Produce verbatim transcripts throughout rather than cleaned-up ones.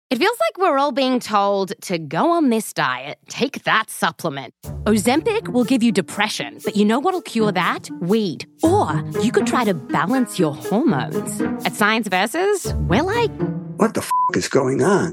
It feels like we're all being told to go on this diet, take that supplement. Ozempic will give you depression, but you know what'll cure that? Weed. Or you could try to balance your hormones. At Science Versus, we're like, what the f*** is going on?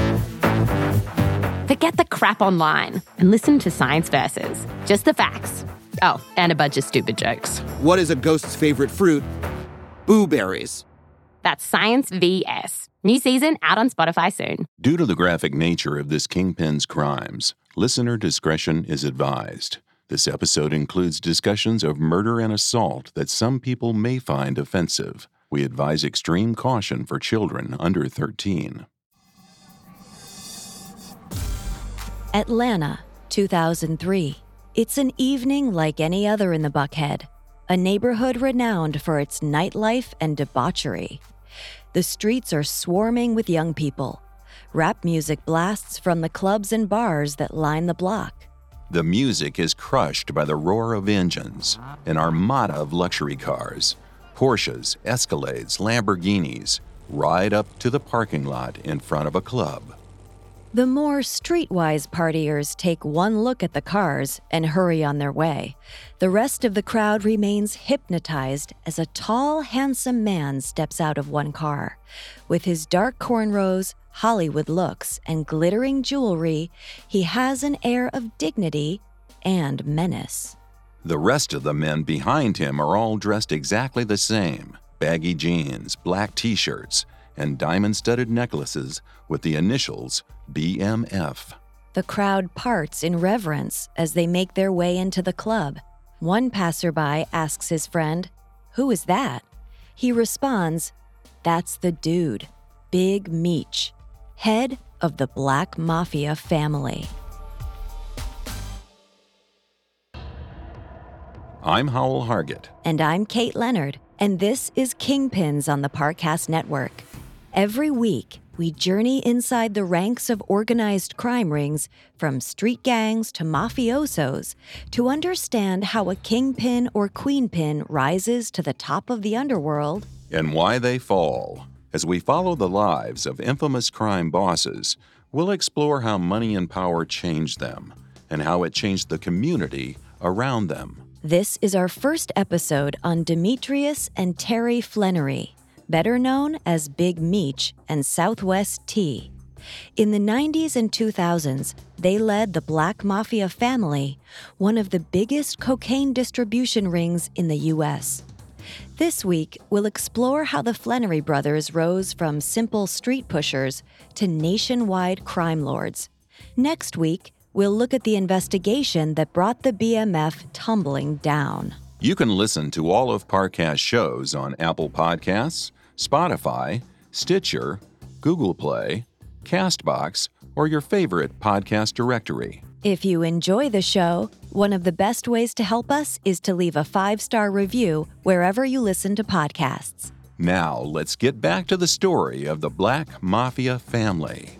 Forget the crap online and listen to Science Versus. Just the facts. Oh, and a bunch of stupid jokes. What is a ghost's favorite fruit? Blueberries. That's Science V S. New season out on Spotify soon. Due to the graphic nature of this kingpin's crimes, listener discretion is advised. This episode includes discussions of murder and assault that some people may find offensive. We advise extreme caution for children under thirteen. Atlanta, two thousand three. It's an evening like any other in the Buckhead, a neighborhood renowned for its nightlife and debauchery. The streets are swarming with young people. Rap music blasts from the clubs and bars that line the block. The music is crushed by the roar of engines, an armada of luxury cars. Porsches, Escalades, Lamborghinis ride up to the parking lot in front of a club. The more streetwise partiers take one look at the cars and hurry on their way. The rest of the crowd remains hypnotized as a tall, handsome man steps out of one car. With his dark cornrows, Hollywood looks, and glittering jewelry, he has an air of dignity and menace. The rest of the men behind him are all dressed exactly the same. Baggy jeans, black t-shirts, and diamond-studded necklaces with the initials B M F. The crowd parts in reverence as they make their way into the club. One passerby asks his friend, "Who is that?" He responds, "That's the dude, Big Meech, head of the Black Mafia family." I'm Howell Hargett. And I'm Kate Leonard, and this is Kingpins on the Parcast Network. Every week, we journey inside the ranks of organized crime rings, from street gangs to mafiosos, to understand how a kingpin or queenpin rises to the top of the underworld. And why they fall. As we follow the lives of infamous crime bosses, we'll explore how money and power changed them, and how it changed the community around them. This is our first episode on Demetrius and Terry Flenory, better known as Big Meech and Southwest T. In the nineties and two thousands, they led the Black Mafia family, one of the biggest cocaine distribution rings in the U S. This week, we'll explore how the Flenory brothers rose from simple street pushers to nationwide crime lords. Next week, we'll look at the investigation that brought the B M F tumbling down. You can listen to all of Parcast shows on Apple Podcasts, Spotify, Stitcher, Google Play, CastBox, or your favorite podcast directory. If you enjoy the show, one of the best ways to help us is to leave a five-star review wherever you listen to podcasts. Now, let's get back to the story of the Black Mafia family.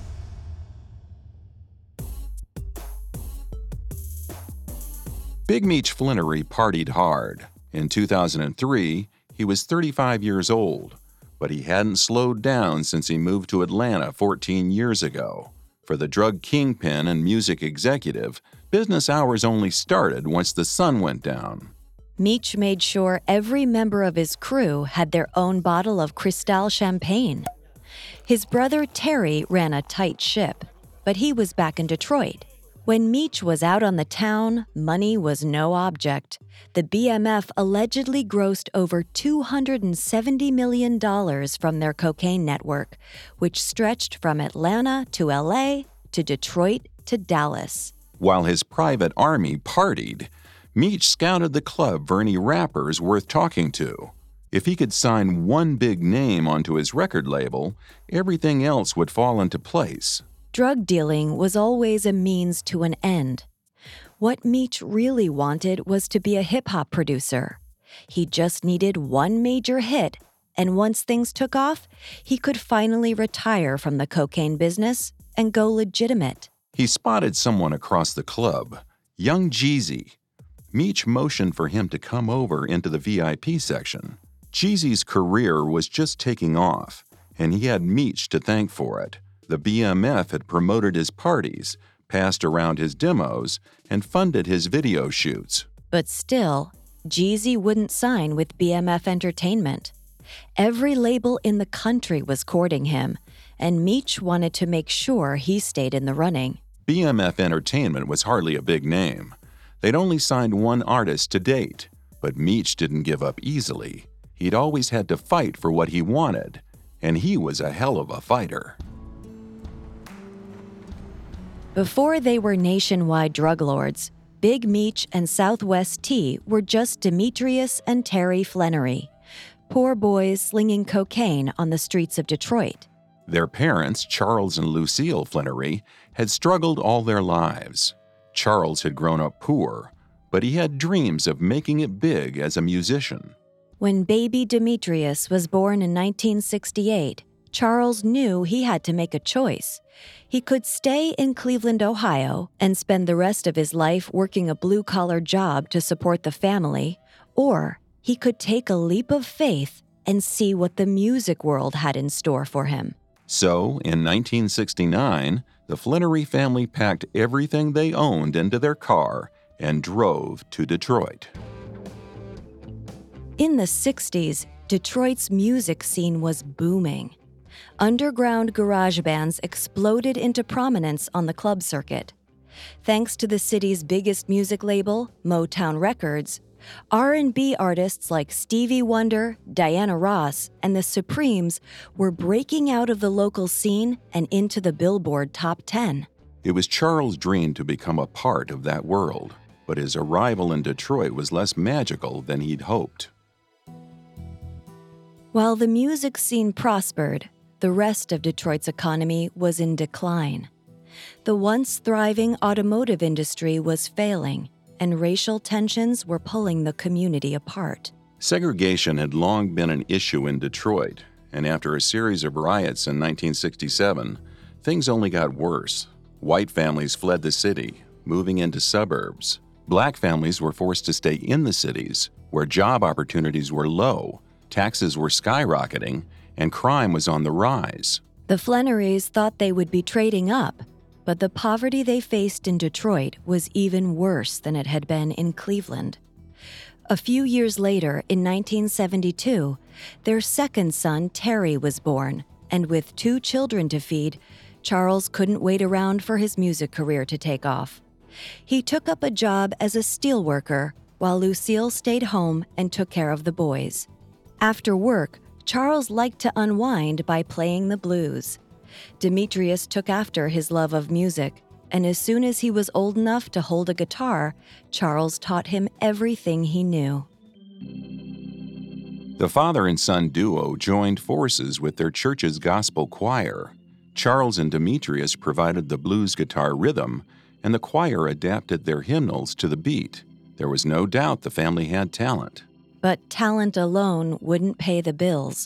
Big Meech Flenory partied hard. In two thousand three, he was thirty-five years old, but he hadn't slowed down since he moved to Atlanta fourteen years ago. For the drug kingpin and music executive, business hours only started once the sun went down. Meech made sure every member of his crew had their own bottle of Cristal champagne. His brother Terry ran a tight ship, but he was back in Detroit. When Meech was out on the town, money was no object. The B M F allegedly grossed over two hundred seventy million dollars from their cocaine network, which stretched from Atlanta to L A to Detroit to Dallas. While his private army partied, Meech scouted the club for any rappers worth talking to. If he could sign one big name onto his record label, everything else would fall into place. Drug dealing was always a means to an end. What Meech really wanted was to be a hip-hop producer. He just needed one major hit, and once things took off, he could finally retire from the cocaine business and go legitimate. He spotted someone across the club, young Jeezy. Meech motioned for him to come over into the V I P section. Jeezy's career was just taking off, and he had Meech to thank for it. The B M F had promoted his parties, passed around his demos, and funded his video shoots. But still, Jeezy wouldn't sign with B M F Entertainment. Every label in the country was courting him, and Meech wanted to make sure he stayed in the running. B M F Entertainment was hardly a big name. They'd only signed one artist to date, but Meech didn't give up easily. He'd always had to fight for what he wanted, and he was a hell of a fighter. Before they were nationwide drug lords, Big Meech and Southwest T were just Demetrius and Terry Flannery, poor boys slinging cocaine on the streets of Detroit. Their parents, Charles and Lucille Flannery, had struggled all their lives. Charles had grown up poor, but he had dreams of making it big as a musician. When baby Demetrius was born in nineteen sixty-eight, Charles knew he had to make a choice. He could stay in Cleveland, Ohio, and spend the rest of his life working a blue-collar job to support the family, or he could take a leap of faith and see what the music world had in store for him. So, in nineteen sixty-nine, the Flannery family packed everything they owned into their car and drove to Detroit. In the sixties, Detroit's music scene was booming. Underground garage bands exploded into prominence on the club circuit. Thanks to the city's biggest music label, Motown Records, R and B artists like Stevie Wonder, Diana Ross, and the Supremes were breaking out of the local scene and into the Billboard Top ten. It was Charles' dream to become a part of that world, but his arrival in Detroit was less magical than he'd hoped. While the music scene prospered, the rest of Detroit's economy was in decline. The once thriving automotive industry was failing, and racial tensions were pulling the community apart. Segregation had long been an issue in Detroit, and after a series of riots in nineteen sixty-seven, things only got worse. White families fled the city, moving into suburbs. Black families were forced to stay in the cities, where job opportunities were low, taxes were skyrocketing, and crime was on the rise. The Flannerys thought they would be trading up, but the poverty they faced in Detroit was even worse than it had been in Cleveland. A few years later, in nineteen seventy-two, their second son, Terry, was born, and with two children to feed, Charles couldn't wait around for his music career to take off. He took up a job as a steelworker, while Lucille stayed home and took care of the boys. After work, Charles liked to unwind by playing the blues. Demetrius took after his love of music, and as soon as he was old enough to hold a guitar, Charles taught him everything he knew. The father and son duo joined forces with their church's gospel choir. Charles and Demetrius provided the blues guitar rhythm, and the choir adapted their hymnals to the beat. There was no doubt the family had talent. But talent alone wouldn't pay the bills.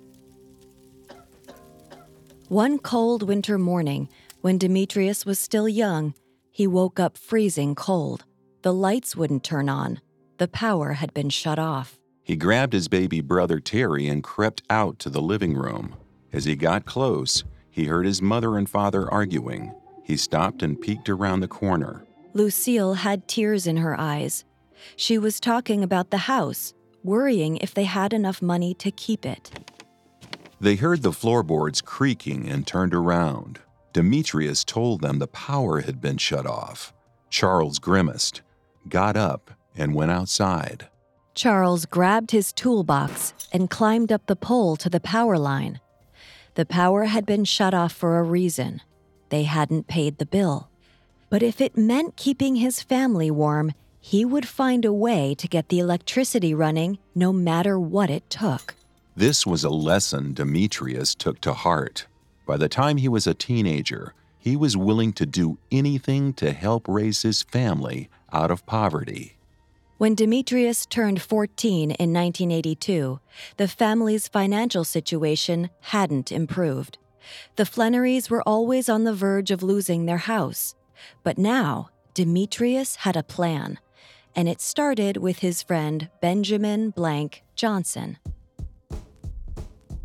One cold winter morning, when Demetrius was still young, he woke up freezing cold. The lights wouldn't turn on. The power had been shut off. He grabbed his baby brother Terry and crept out to the living room. As he got close, he heard his mother and father arguing. He stopped and peeked around the corner. Lucille had tears in her eyes. She was talking about the house, worrying if they had enough money to keep it. They heard the floorboards creaking and turned around. Demetrius told them the power had been shut off. Charles grimaced, got up, and went outside. Charles grabbed his toolbox and climbed up the pole to the power line. The power had been shut off for a reason. They hadn't paid the bill. But if it meant keeping his family warm, he would find a way to get the electricity running no matter what it took. This was a lesson Demetrius took to heart. By the time he was a teenager, he was willing to do anything to help raise his family out of poverty. When Demetrius turned fourteen in nineteen eighty-two, the family's financial situation hadn't improved. The Flannerys were always on the verge of losing their house. But now, Demetrius had a plan, and it started with his friend Benjamin Blank Johnson.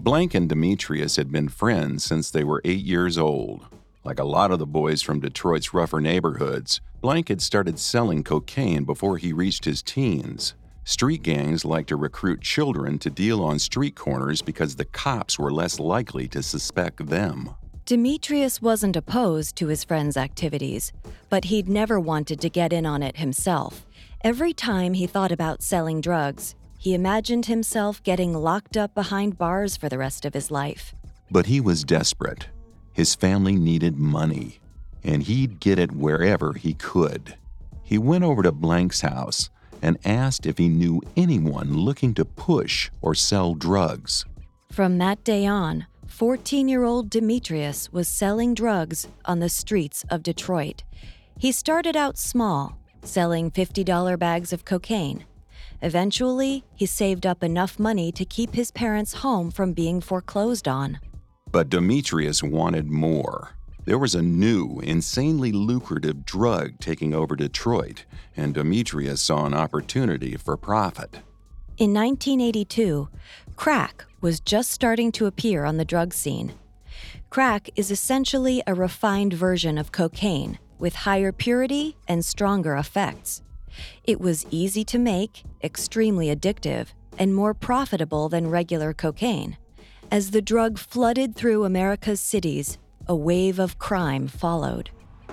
Blank and Demetrius had been friends since they were eight years old. Like a lot of the boys from Detroit's rougher neighborhoods, Blank had started selling cocaine before he reached his teens. Street gangs like to recruit children to deal on street corners because the cops were less likely to suspect them. Demetrius wasn't opposed to his friend's activities, but he'd never wanted to get in on it himself. Every time he thought about selling drugs, he imagined himself getting locked up behind bars for the rest of his life. But he was desperate. His family needed money, and he'd get it wherever he could. He went over to Blank's house and asked if he knew anyone looking to push or sell drugs. From that day on, fourteen-year-old Demetrius was selling drugs on the streets of Detroit. He started out small, selling fifty dollar bags of cocaine. Eventually, he saved up enough money to keep his parents' home from being foreclosed on. But Demetrius wanted more. There was a new, insanely lucrative drug taking over Detroit, and Demetrius saw an opportunity for profit. In nineteen eighty-two, crack was just starting to appear on the drug scene. Crack is essentially a refined version of cocaine with higher purity and stronger effects. It was easy to make, extremely addictive, and more profitable than regular cocaine. As the drug flooded through America's cities, a wave of crime followed.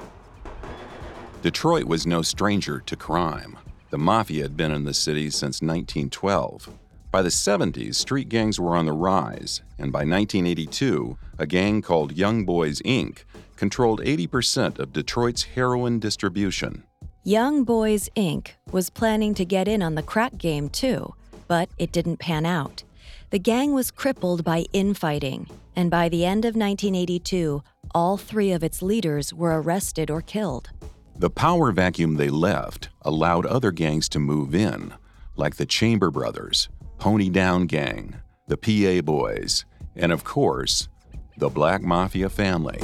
Detroit was no stranger to crime. The mafia had been in the city since nineteen twelve. By the seventies, street gangs were on the rise, and by nineteen eighty-two, a gang called Young Boys, Incorporated controlled eighty percent of Detroit's heroin distribution. Young Boys, Incorporated was planning to get in on the crack game too, but it didn't pan out. The gang was crippled by infighting, and by the end of nineteen eighty-two, all three of its leaders were arrested or killed. The power vacuum they left allowed other gangs to move in, like the Chamber Brothers, Pony Down Gang, the P A Boys, and of course, the Black Mafia family.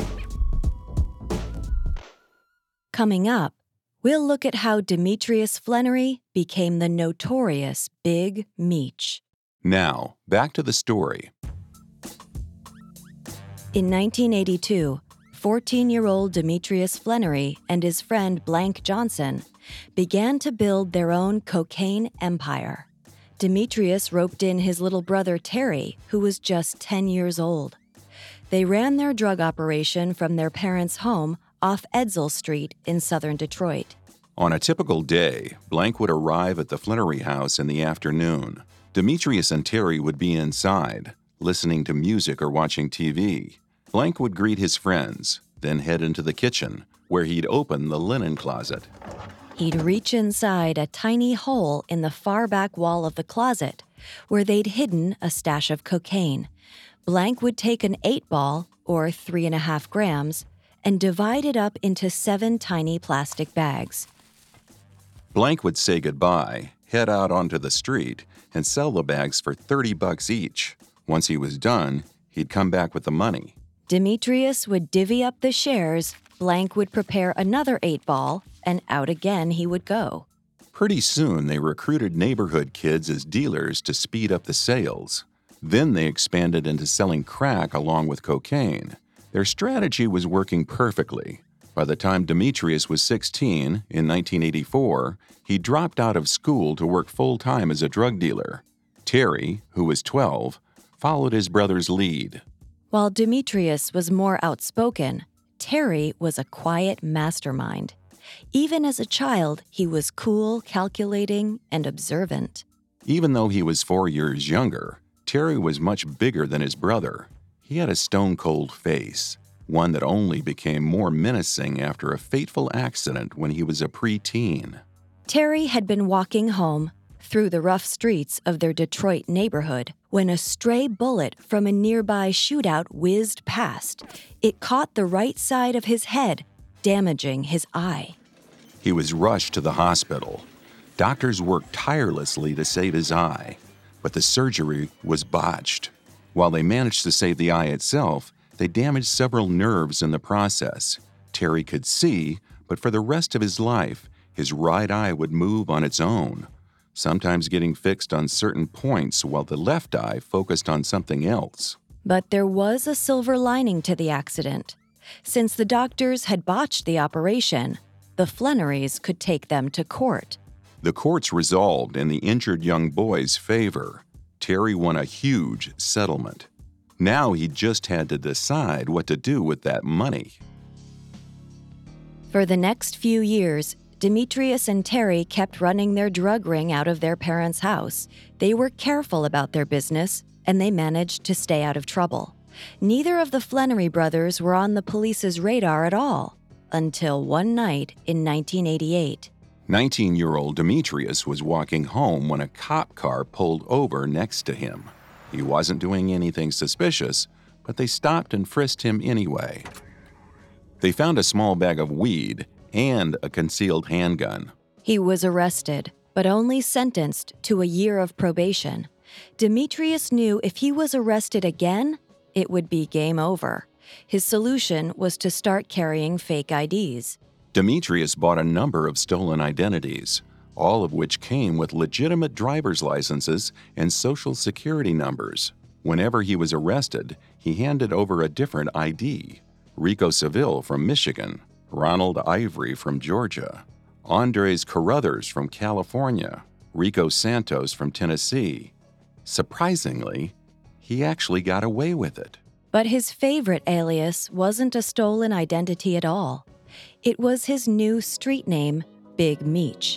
Coming up, we'll look at how Demetrius Flannery became the notorious Big Meech. Now, back to the story. In nineteen eighty-two, fourteen-year-old Demetrius Flannery and his friend Blank Johnson began to build their own cocaine empire. Demetrius roped in his little brother Terry, who was just ten years old. They ran their drug operation from their parents' home off Edsel Street in southern Detroit. On a typical day, Blank would arrive at the Flannery house in the afternoon. Demetrius and Terry would be inside, listening to music or watching T V. Blank would greet his friends, then head into the kitchen, where he'd open the linen closet. He'd reach inside a tiny hole in the far back wall of the closet, where they'd hidden a stash of cocaine. Blank would take an eight ball, or three and a half grams, and divide it up into seven tiny plastic bags. Blank would say goodbye, head out onto the street, and sell the bags for thirty bucks each. Once he was done, he'd come back with the money. Demetrius would divvy up the shares, Blank would prepare another eight ball, and out again he would go. Pretty soon, they recruited neighborhood kids as dealers to speed up the sales. Then they expanded into selling crack along with cocaine. Their strategy was working perfectly. By the time Demetrius was sixteen, in nineteen eighty-four, he dropped out of school to work full-time as a drug dealer. Terry, who was twelve, followed his brother's lead. While Demetrius was more outspoken, Terry was a quiet mastermind. Even as a child, he was cool, calculating, and observant. Even though he was four years younger, Terry was much bigger than his brother. He had a stone-cold face, one that only became more menacing after a fateful accident when he was a preteen. Terry had been walking home through the rough streets of their Detroit neighborhood when a stray bullet from a nearby shootout whizzed past. It caught the right side of his head, damaging his eye. He was rushed to the hospital. Doctors worked tirelessly to save his eye, but the surgery was botched. While they managed to save the eye itself, they damaged several nerves in the process. Terry could see, but for the rest of his life, his right eye would move on its own. sometimes getting fixed on certain points while the left eye focused on something else. But there was a silver lining to the accident. Since the doctors had botched the operation, the Flannerys could take them to court. The courts resolved in the injured young boy's favor. Terry won a huge settlement. Now he just had to decide what to do with that money. For the next few years, Demetrius and Terry kept running their drug ring out of their parents' house. They were careful about their business, and they managed to stay out of trouble. Neither of the Flannery brothers were on the police's radar at all, until one night in nineteen eighty-eight. nineteen-year-old Demetrius was walking home when a cop car pulled over next to him. He wasn't doing anything suspicious, but they stopped and frisked him anyway. They found a small bag of weed and a concealed handgun. He was arrested, but only sentenced to a year of probation. Demetrius knew if he was arrested again, it would be game over. His solution was to start carrying fake I Ds. Demetrius bought a number of stolen identities, all of which came with legitimate driver's licenses and social security numbers. Whenever he was arrested, he handed over a different I D. Rico Seville from Michigan, Ronald Ivory from Georgia, Andres Carruthers from California, Rico Santos from Tennessee. Surprisingly, he actually got away with it. But his favorite alias wasn't a stolen identity at all. It was his new street name, Big Meech.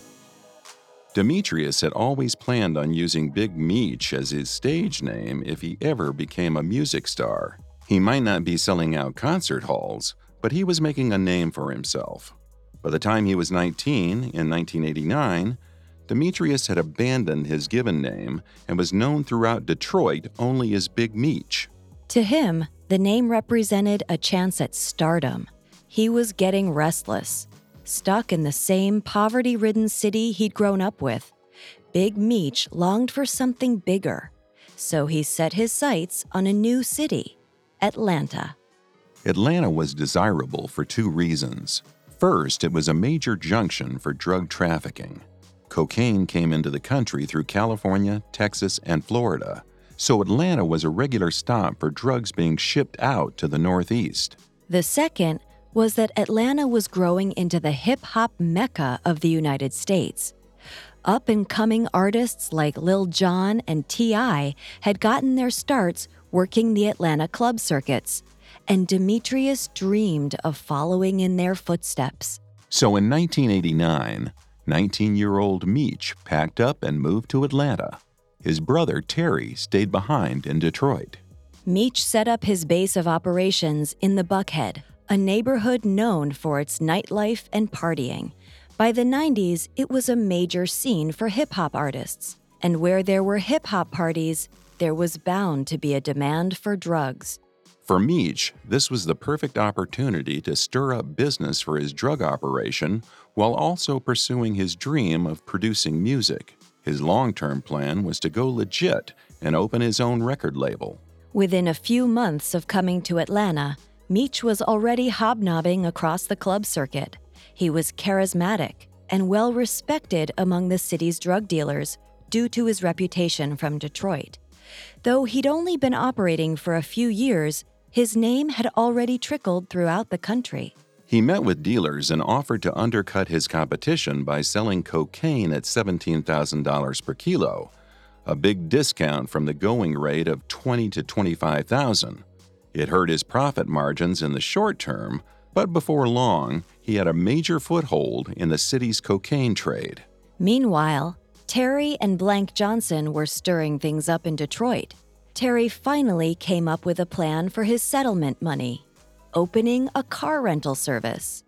Demetrius had always planned on using Big Meech as his stage name if he ever became a music star. He might not be selling out concert halls, but he was making a name for himself. By the time he was nineteen, in nineteen eighty-nine, Demetrius had abandoned his given name and was known throughout Detroit only as Big Meech. To him, the name represented a chance at stardom. He was getting restless, stuck in the same poverty-ridden city he'd grown up with. Big Meech longed for something bigger, so he set his sights on a new city, Atlanta. Atlanta was desirable for two reasons. First, it was a major junction for drug trafficking. Cocaine came into the country through California, Texas, and Florida, so Atlanta was a regular stop for drugs being shipped out to the Northeast. The second was that Atlanta was growing into the hip-hop mecca of the United States. Up-and-coming artists like Lil Jon and T I had gotten their starts working the Atlanta club circuits, and Demetrius dreamed of following in their footsteps. So in nineteen eighty-nine, nineteen-year-old Meech packed up and moved to Atlanta. His brother Terry stayed behind in Detroit. Meech set up his base of operations in the Buckhead, a neighborhood known for its nightlife and partying. By the nineties, it was a major scene for hip-hop artists, and where there were hip-hop parties, there was bound to be a demand for drugs. For Meech, this was the perfect opportunity to stir up business for his drug operation while also pursuing his dream of producing music. His long-term plan was to go legit and open his own record label. Within a few months of coming to Atlanta, Meech was already hobnobbing across the club circuit. He was charismatic and well-respected among the city's drug dealers due to his reputation from Detroit. Though he'd only been operating for a few years, his name had already trickled throughout the country. He met with dealers and offered to undercut his competition by selling cocaine at seventeen thousand dollars per kilo, a big discount from the going rate of twenty thousand to twenty-five thousand dollars. It hurt his profit margins in the short term, but before long, he had a major foothold in the city's cocaine trade. Meanwhile, Terry and Blank Johnson were stirring things up in Detroit. Terry finally came up with a plan for his settlement money: opening a car rental service.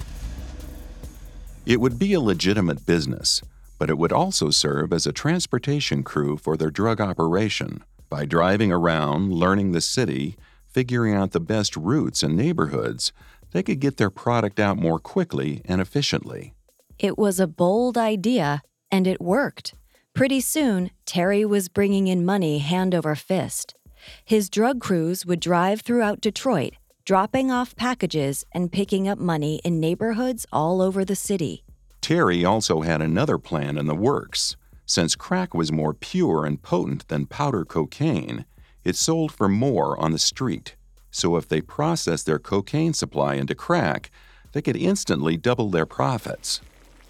It would be a legitimate business, but it would also serve as a transportation crew for their drug operation. By driving around, learning the city, figuring out the best routes and neighborhoods, they could get their product out more quickly and efficiently. It was a bold idea, and it worked. Pretty soon, Terry was bringing in money hand over fist. His drug crews would drive throughout Detroit, dropping off packages and picking up money in neighborhoods all over the city. Terry also had another plan in the works. Since crack was more pure and potent than powder cocaine, it sold for more on the street. So if they processed their cocaine supply into crack, they could instantly double their profits.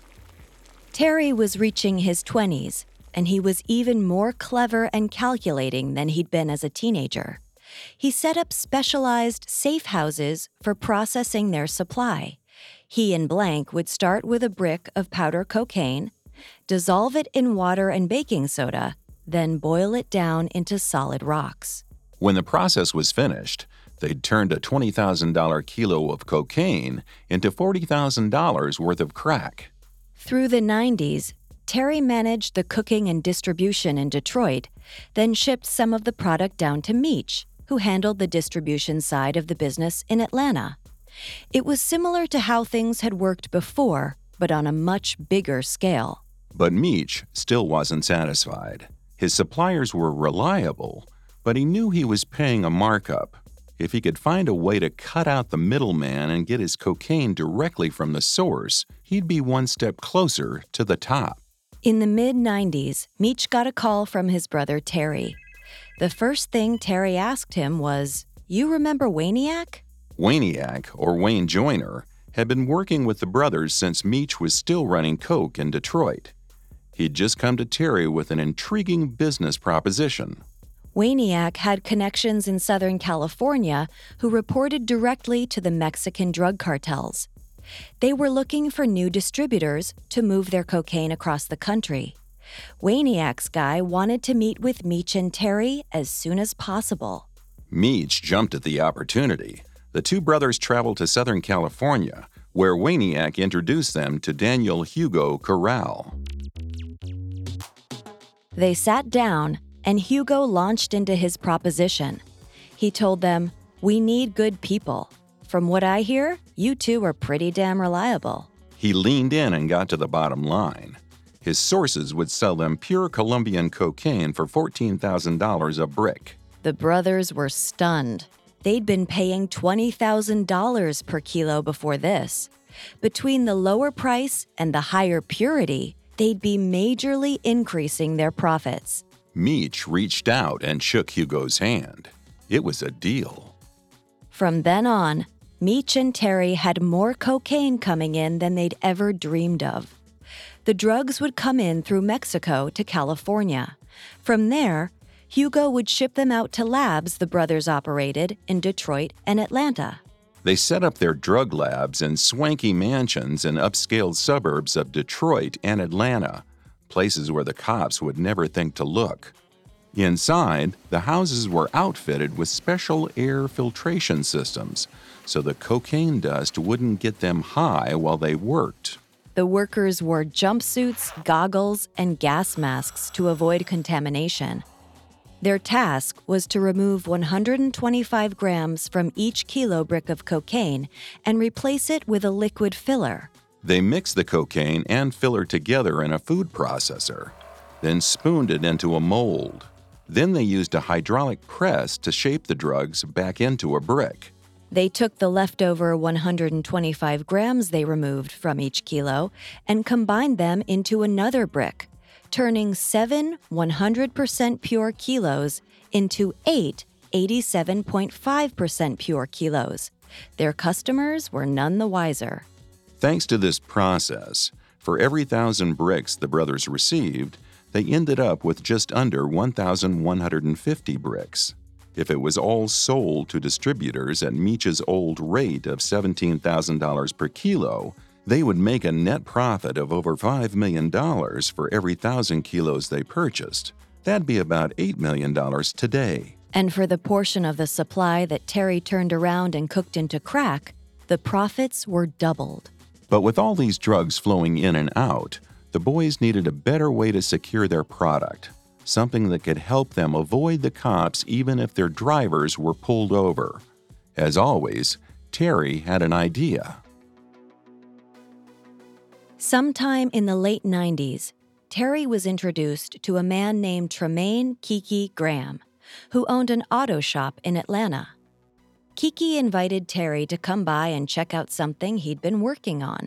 Terry was reaching his twenties, and he was even more clever and calculating than he'd been as a teenager. He set up specialized safe houses for processing their supply. He and Blank would start with a brick of powder cocaine, dissolve it in water and baking soda, then boil it down into solid rocks. When the process was finished, they'd turned a twenty thousand dollars kilo of cocaine into forty thousand dollars worth of crack. Through the nineties, Terry managed the cooking and distribution in Detroit, then shipped some of the product down to Meach, who handled the distribution side of the business in Atlanta. It was similar to how things had worked before, but on a much bigger scale. But Meach still wasn't satisfied. His suppliers were reliable, but he knew he was paying a markup. If he could find a way to cut out the middleman and get his cocaine directly from the source, he'd be one step closer to the top. In the mid nineties, Meach got a call from his brother Terry. The first thing Terry asked him was, "You remember Waniac?" Waniac, or Wayne Joyner, had been working with the brothers since Meach was still running coke in Detroit. He'd just come to Terry with an intriguing business proposition. Waniac had connections in Southern California who reported directly to the Mexican drug cartels. They were looking for new distributors to move their cocaine across the country. Waniac's guy wanted to meet with Meach and Terry as soon as possible. Meach jumped at the opportunity. The two brothers traveled to Southern California, where Waniac introduced them to Daniel Hugo Corral. They sat down, and Hugo launched into his proposition. He told them, "We need good people. From what I hear, you two are pretty damn reliable." He leaned in and got to the bottom line. His sources would sell them pure Colombian cocaine for fourteen thousand dollars a brick. The brothers were stunned. They'd been paying twenty thousand dollars per kilo before this. Between the lower price and the higher purity, they'd be majorly increasing their profits. Meach reached out and shook Hugo's hand. It was a deal. From then on, Meach and Terry had more cocaine coming in than they'd ever dreamed of. The drugs would come in through Mexico to California. From there, Hugo would ship them out to labs the brothers operated in Detroit and Atlanta. They set up their drug labs in swanky mansions in upscale suburbs of Detroit and Atlanta, places where the cops would never think to look. Inside, the houses were outfitted with special air filtration systems, so the cocaine dust wouldn't get them high while they worked. The workers wore jumpsuits, goggles, and gas masks to avoid contamination. Their task was to remove one hundred twenty-five grams from each kilo brick of cocaine and replace it with a liquid filler. They mixed the cocaine and filler together in a food processor, then spooned it into a mold. Then they used a hydraulic press to shape the drugs back into a brick. They took the leftover one hundred twenty-five grams they removed from each kilo and combined them into another brick, turning seven one hundred percent pure kilos into eight eighty-seven point five percent pure kilos. Their customers were none the wiser. Thanks to this process, for every thousand bricks the brothers received, they ended up with just under one thousand one hundred fifty bricks. If it was all sold to distributors at Meach's old rate of seventeen thousand dollars per kilo, they would make a net profit of over five million dollars for every thousand kilos they purchased. That'd be about eight million dollars today. And for the portion of the supply that Terry turned around and cooked into crack, the profits were doubled. But with all these drugs flowing in and out, the boys needed a better way to secure their product, something that could help them avoid the cops even if their drivers were pulled over. As always, Terry had an idea. Sometime in the late nineties, Terry was introduced to a man named Tremaine Kiki Graham, who owned an auto shop in Atlanta. Kiki invited Terry to come by and check out something he'd been working on.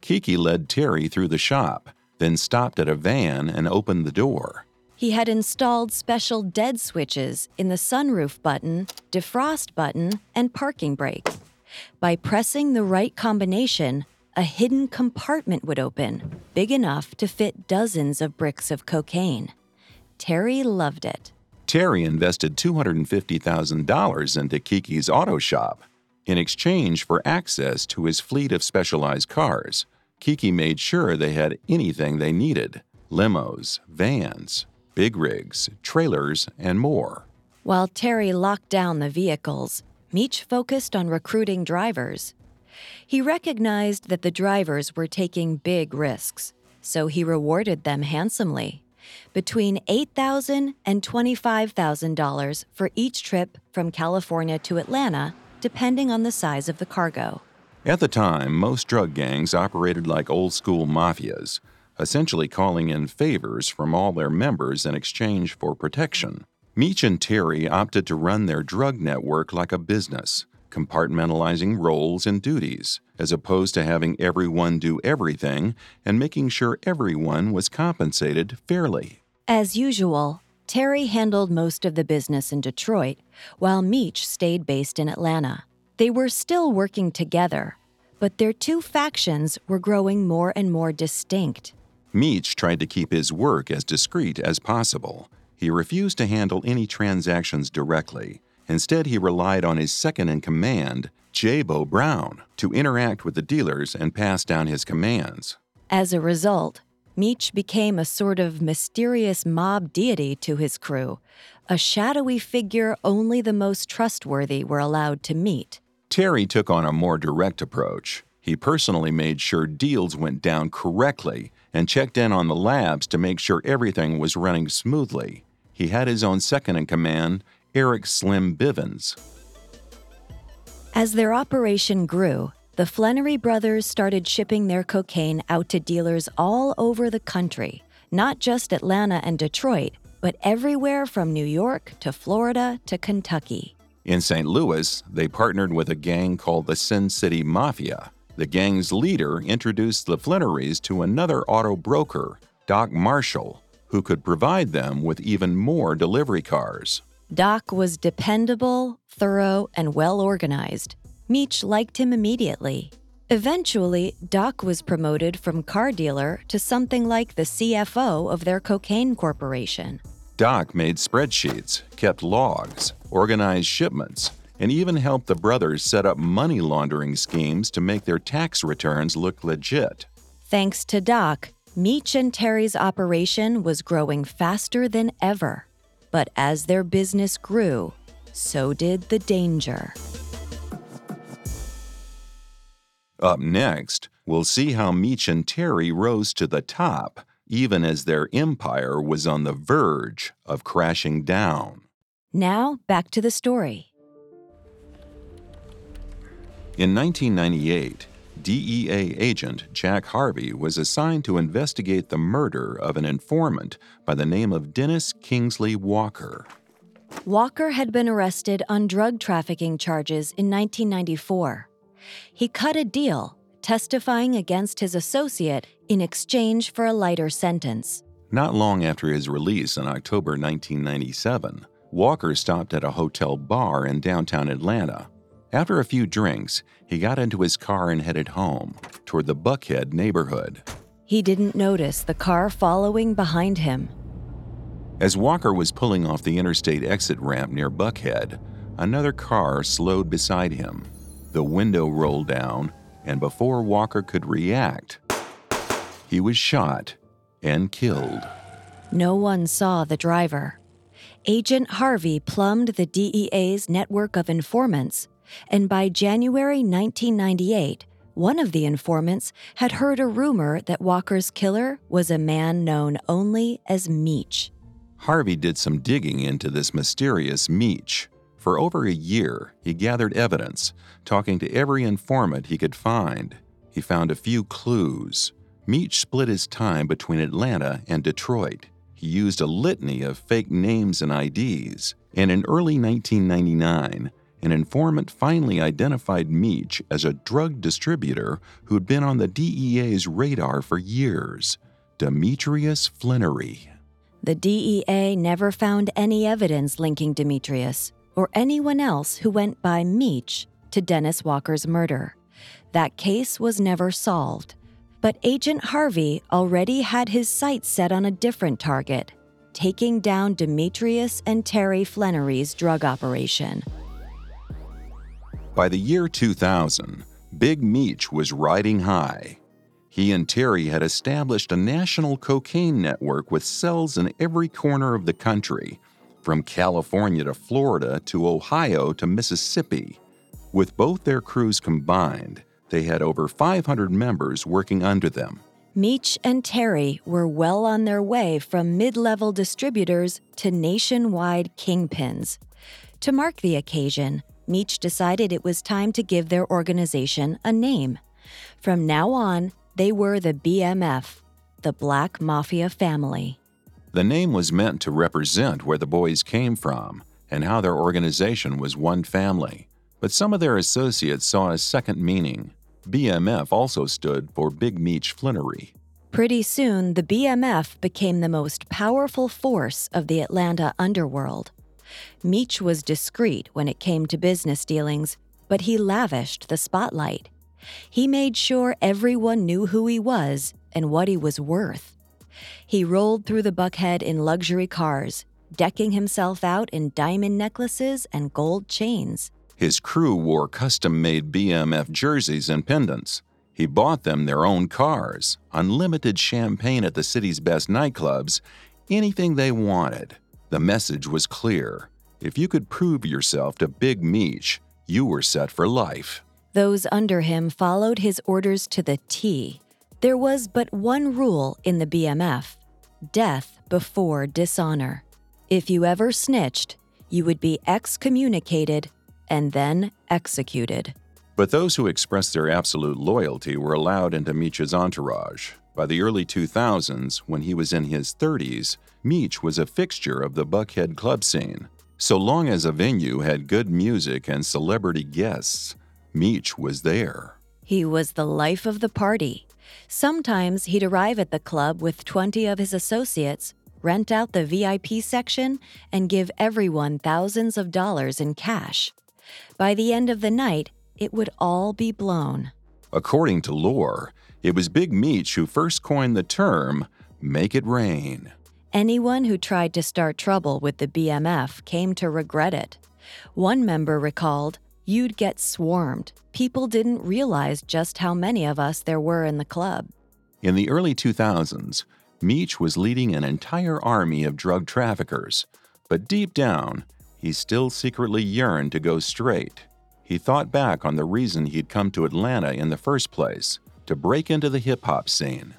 Kiki led Terry through the shop, then stopped at a van and opened the door. He had installed special dead switches in the sunroof button, defrost button, and parking brake. By pressing the right combination, a hidden compartment would open, big enough to fit dozens of bricks of cocaine. Terry loved it. Terry invested two hundred fifty thousand dollars into Kiki's auto shop. In exchange for access to his fleet of specialized cars, Kiki made sure they had anything they needed: limos, vans, big rigs, trailers, and more. While Terry locked down the vehicles, Meech focused on recruiting drivers. He recognized that the drivers were taking big risks, so he rewarded them handsomely, between eight thousand dollars and twenty-five thousand dollars for each trip from California to Atlanta, depending on the size of the cargo. At the time, most drug gangs operated like old-school mafias, essentially calling in favors from all their members in exchange for protection. Meech and Terry opted to run their drug network like a business, compartmentalizing roles and duties, as opposed to having everyone do everything and making sure everyone was compensated fairly. As usual, Terry handled most of the business in Detroit, while Meech stayed based in Atlanta. They were still working together, but their two factions were growing more and more distinct. Meech tried to keep his work as discreet as possible. He refused to handle any transactions directly. Instead, he relied on his second-in-command, J-Bo Brown, to interact with the dealers and pass down his commands. As a result, Meech became a sort of mysterious mob deity to his crew, a shadowy figure only the most trustworthy were allowed to meet. Terry took on a more direct approach. He personally made sure deals went down correctly and checked in on the labs to make sure everything was running smoothly. He had his own second-in-command, Eric Slim Bivens. As their operation grew, the Flannery brothers started shipping their cocaine out to dealers all over the country, not just Atlanta and Detroit, but everywhere from New York to Florida to Kentucky. In Saint Louis, they partnered with a gang called the Sin City Mafia. The gang's leader introduced the Flannerys to another auto broker, Doc Marshall, who could provide them with even more delivery cars. Doc was dependable, thorough, and well-organized. Meech liked him immediately. Eventually, Doc was promoted from car dealer to something like the C F O of their cocaine corporation. Doc made spreadsheets, kept logs, organized shipments, and even helped the brothers set up money laundering schemes to make their tax returns look legit. Thanks to Doc, Meech and Terry's operation was growing faster than ever. But as their business grew, so did the danger. Up next, we'll see how Meech and Terry rose to the top, even as their empire was on the verge of crashing down. Now, back to the story. In nineteen ninety-eight, D E A agent Jack Harvey was assigned to investigate the murder of an informant by the name of Dennis Kingsley Walker. Walker had been arrested on drug trafficking charges in nineteen ninety-four. He cut a deal, testifying against his associate in exchange for a lighter sentence. Not long after his release in October nineteen ninety-seven, Walker stopped at a hotel bar in downtown Atlanta. After a few drinks, he got into his car and headed home, toward the Buckhead neighborhood. He didn't notice the car following behind him. As Walker was pulling off the interstate exit ramp near Buckhead, another car slowed beside him. The window rolled down, and before Walker could react, he was shot and killed. No one saw the driver. Agent Harvey plumbed the D E A's network of informants, and by January nineteen ninety-eight, one of the informants had heard a rumor that Walker's killer was a man known only as Meech. Harvey did some digging into this mysterious Meech. For over a year, he gathered evidence, talking to every informant he could find. He found a few clues. Meech split his time between Atlanta and Detroit. He used a litany of fake names and I Ds, and in early nineteen ninety-nine, an informant finally identified Meech as a drug distributor who'd been on the D E A's radar for years, Demetrius Flinnery. The D E A never found any evidence linking Demetrius or anyone else who went by Meech to Dennis Walker's murder. That case was never solved. But Agent Harvey already had his sights set on a different target, taking down Demetrius and Terry Flannery's drug operation. By the year two thousand, Big Meech was riding high. He and Terry had established a national cocaine network with cells in every corner of the country, from California to Florida to Ohio to Mississippi. With both their crews combined, they had over five hundred members working under them. Meech and Terry were well on their way from mid-level distributors to nationwide kingpins. To mark the occasion, Meech decided it was time to give their organization a name. From now on, they were the B M F, the Black Mafia Family. The name was meant to represent where the boys came from and how their organization was one family. But some of their associates saw a second meaning. B M F also stood for Big Meech Flinnery. Pretty soon, the B M F became the most powerful force of the Atlanta underworld. Meech was discreet when it came to business dealings, but he lavished the spotlight. He made sure everyone knew who he was and what he was worth. He rolled through the Buckhead in luxury cars, decking himself out in diamond necklaces and gold chains. His crew wore custom-made B M F jerseys and pendants. He bought them their own cars, unlimited champagne at the city's best nightclubs, anything they wanted. The message was clear. If you could prove yourself to Big Meech, you were set for life. Those under him followed his orders to the T. There was but one rule in the B M F: death before dishonor. If you ever snitched, you would be excommunicated and then executed. But those who expressed their absolute loyalty were allowed into Meech's entourage. By the early two thousands, when he was in his thirties, Meech was a fixture of the Buckhead club scene. So long as a venue had good music and celebrity guests, Meech was there. He was the life of the party. Sometimes he'd arrive at the club with twenty of his associates, rent out the V I P section, and give everyone thousands of dollars in cash. By the end of the night, it would all be blown. According to lore, it was Big Meech who first coined the term, "make it rain." Anyone who tried to start trouble with the B M F came to regret it. One member recalled, "You'd get swarmed. People didn't realize just how many of us there were in the club." In the early two thousands, Meech was leading an entire army of drug traffickers, but deep down, he still secretly yearned to go straight. He thought back on the reason he'd come to Atlanta in the first place, to break into the hip-hop scene.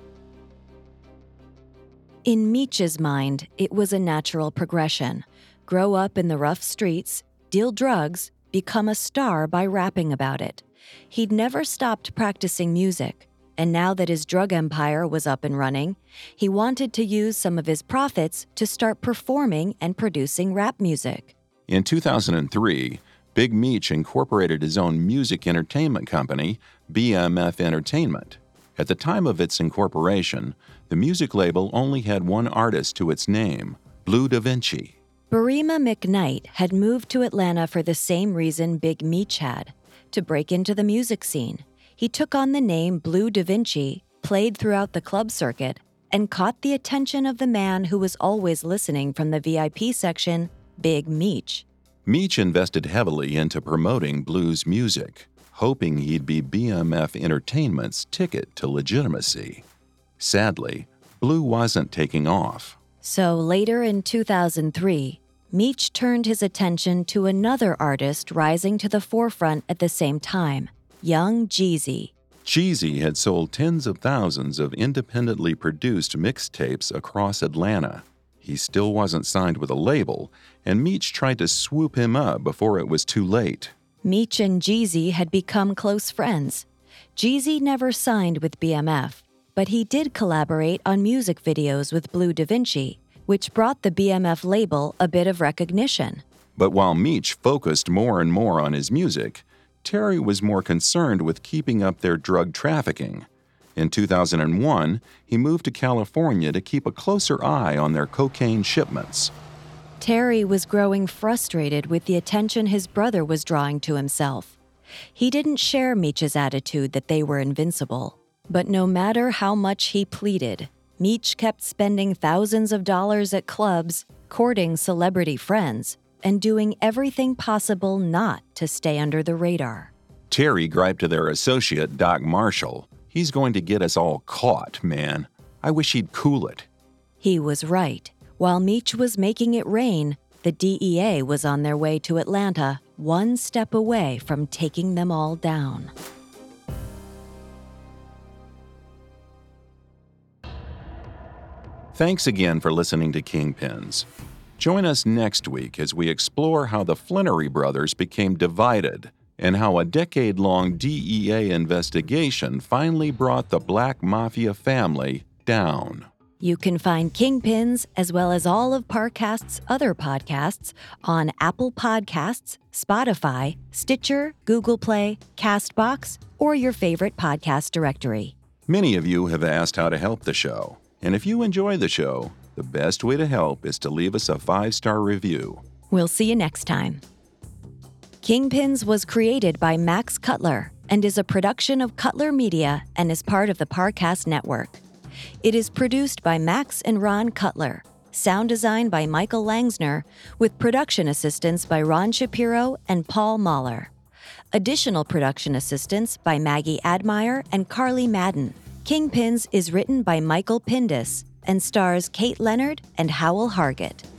In Meech's mind, it was a natural progression. Grow up in the rough streets, deal drugs, become a star by rapping about it. He'd never stopped practicing music, and now that his drug empire was up and running, he wanted to use some of his profits to start performing and producing rap music. In two thousand three, Big Meech incorporated his own music entertainment company, B M F Entertainment. At the time of its incorporation, the music label only had one artist to its name, Blue Da Vinci. Barima McKnight had moved to Atlanta for the same reason Big Meech had, to break into the music scene. He took on the name Blue Da Vinci, played throughout the club circuit, and caught the attention of the man who was always listening from the V I P section, Big Meech. Meech invested heavily into promoting blues music, hoping he'd be B M F Entertainment's ticket to legitimacy. Sadly, Blue wasn't taking off. So later in two thousand three, Meech turned his attention to another artist rising to the forefront at the same time, Young Jeezy. Jeezy had sold tens of thousands of independently produced mixtapes across Atlanta. He still wasn't signed with a label, and Meech tried to swoop him up before it was too late. Meech and Jeezy had become close friends. Jeezy never signed with B M F, but he did collaborate on music videos with Blue Da Vinci, which brought the B M F label a bit of recognition. But while Meech focused more and more on his music, Terry was more concerned with keeping up their drug trafficking. In two thousand one, he moved to California to keep a closer eye on their cocaine shipments. Terry was growing frustrated with the attention his brother was drawing to himself. He didn't share Meech's attitude that they were invincible. But no matter how much he pleaded, Meech kept spending thousands of dollars at clubs, courting celebrity friends, and doing everything possible not to stay under the radar. Terry griped to their associate, Doc Marshall, "He's going to get us all caught, man. I wish he'd cool it." He was right. While Meech was making it rain, the D E A was on their way to Atlanta, one step away from taking them all down. Thanks again for listening to Kingpins. Join us next week as we explore how the Flenory brothers became divided and how a decade-long D E A investigation finally brought the Black Mafia family down. You can find Kingpins, as well as all of Parcast's other podcasts, on Apple Podcasts, Spotify, Stitcher, Google Play, CastBox, or your favorite podcast directory. Many of you have asked how to help the show. And if you enjoy the show, the best way to help is to leave us a five-star review. We'll see you next time. Kingpins was created by Max Cutler and is a production of Cutler Media and is part of the Parcast Network. It is produced by Max and Ron Cutler, sound design by Michael Langsner, with production assistance by Ron Shapiro and Paul Mahler. Additional production assistance by Maggie Admire and Carly Madden. Kingpins is written by Michael Pindus and stars Kate Leonard and Howell Hargett.